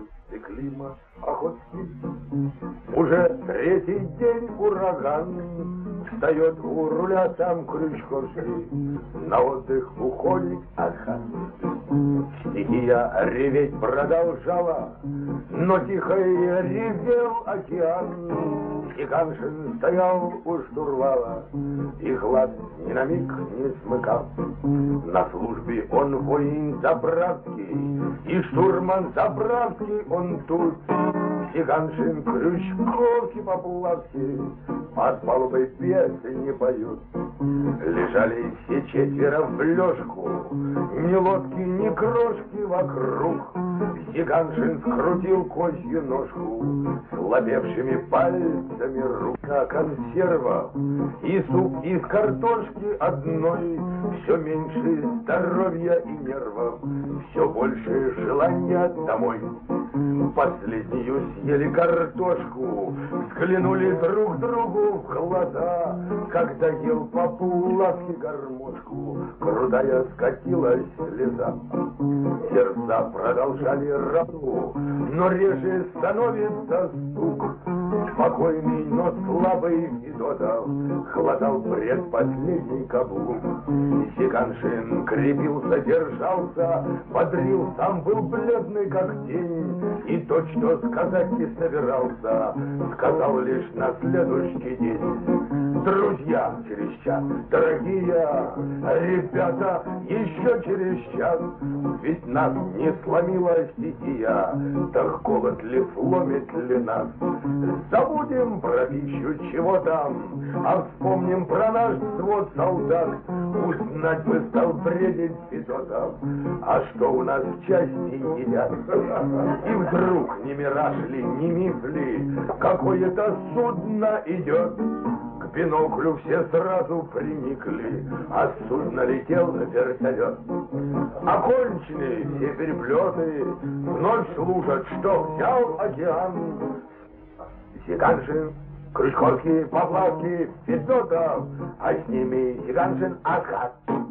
и климат охотский. Уже третий день ураган, встает у руля сам Крючковский, на отдых уходит Ахан. Стихия реветь продолжала, но тихо ревел океан. Сиканшин стоял у штурвала и глаз ни на миг не смыкал. На службе он воин заправский, и штурман заправский он тут. Сиканшин Крючковский Поплавский под палубой песни не поют. Лежали все четверо в лёжку, ни лодки, ни крошки вокруг. Сиканшин скрутил козью ножку слабевшими пальцами рука консерва и суп из картошки одной. Все меньше здоровья и нервов, все больше желания домой. Последнюю съели картошку, взглянули друг другу в глаза. Когда ел Поплавский гармошку, крутая скатилась слеза. Сердца продолжали работу, но реже становится стук. Спокойный, но слабый Федотов хватал предпоследний каблук. Сиканшин крепился, держался, бодрил, сам был бледный, как тень. И то, что сказать не собирался, сказал лишь на следующий день. Друзья, через час, дорогие ребята, еще через час. Ведь нас не сломила стихия, так голод ли сломит ли нас? Забудем про пищу, чего там, а вспомним про наш взвод солдат. Узнать бы стал бредить Федотов, а что у нас в части едят. И вдруг не мираж ли, не миф ли, какое-то судно идет. К биноклю все сразу приникли, а с судна летел вертолет. Окончены все переплеты, вновь слушат, что взял океан. Сиканшин, Крючковский, Поплавский, Федотов, а с ними Сиканшин, Ахан.